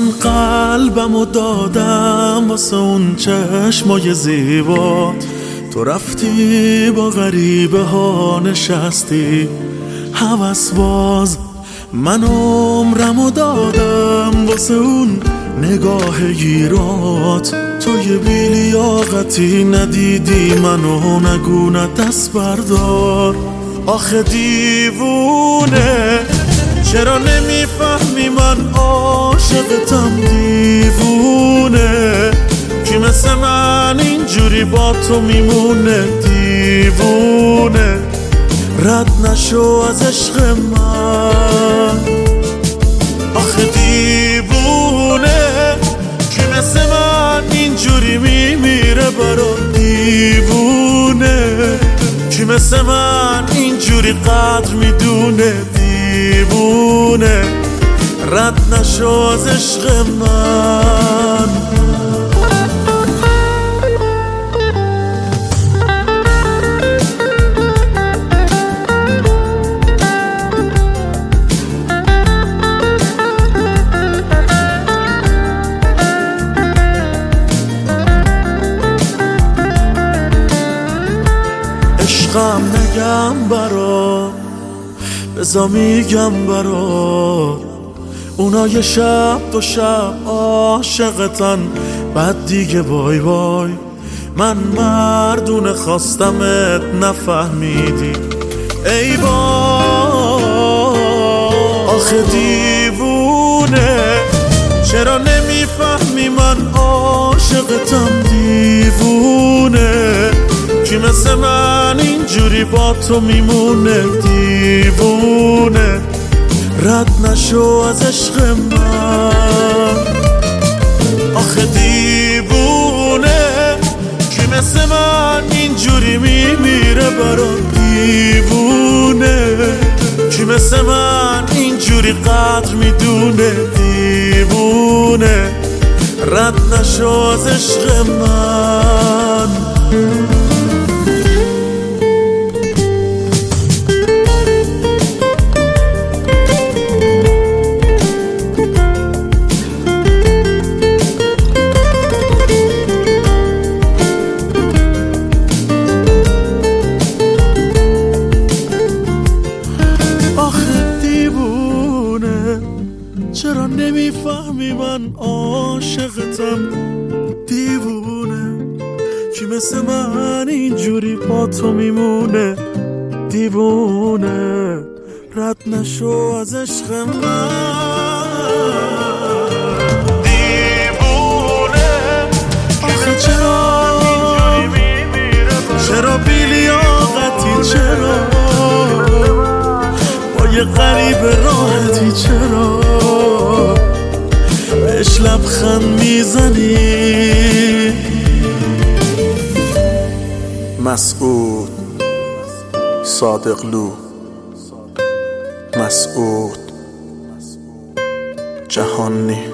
من قلبمو دادم واسه اون چشمای زیبات، تو رفتی با غریبه ها نشستی هوس باز. من عمرمو دادم واسه اون نگاه گیرات، تو یه بیلیاقتی ندیدی منو، نگو نه دست بردار. آخه دیوونه چرا نمیفهمی من عاشقتم؟ دیوونه کی مثل من اینجوری با تو میمونه؟ دیوونه رد نشو از عشق من. آخه دیوونه کی مثل من اینجوری میمیره برات؟ دیوونه کی مثل من اینجوری قدر میدونه؟ دیوونه رد نشو از عشق من. عشقم نگم برات، بزا میگم برات، اونا یه شب دو شب عاشقتن بعد دیگه بای بای. من مردونه خواستمت نفهمیدی ای بای. آخه دیوونه چرا نمیفهمی من عاشقتم؟ دیوونه کی مثل من اینجوری با تو میمونه؟ دیوونه رد نشو از عشق من. آخه دیوونه کی مثل من اینجوری میمیره برات؟ دیوونه کی مثل من اینجوری قدر میدونه؟ دیوونه رد نشو از عشق من. چرا نمیفهمی من عاشقتم؟ دیوونه کی مثل من اینجوری با تو میمونه؟ دیوونه رد نشو از عشق من. دیوونه آخه چرا بیلیاقتی؟ چرا با یه غریب راحتی؟ چرا بهش لبخند میزنی؟ مسعود صادقلو، مسعود جهانی.